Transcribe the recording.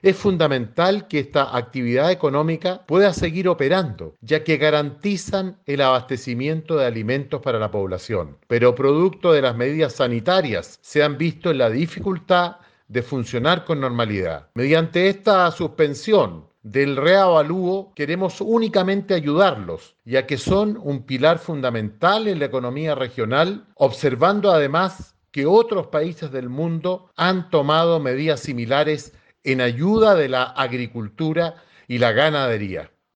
Es fundamental que esta actividad económica pueda seguir operando, ya que garantizan el abastecimiento de alimentos para la población, pero producto de las medidas sanitarias se han visto en la dificultad de funcionar con normalidad. Mediante esta suspensión del reavalúo queremos únicamente ayudarlos, ya que son un pilar fundamental en la economía regional, observando además que otros países del mundo han tomado medidas similares en ayuda de la agricultura y la ganadería.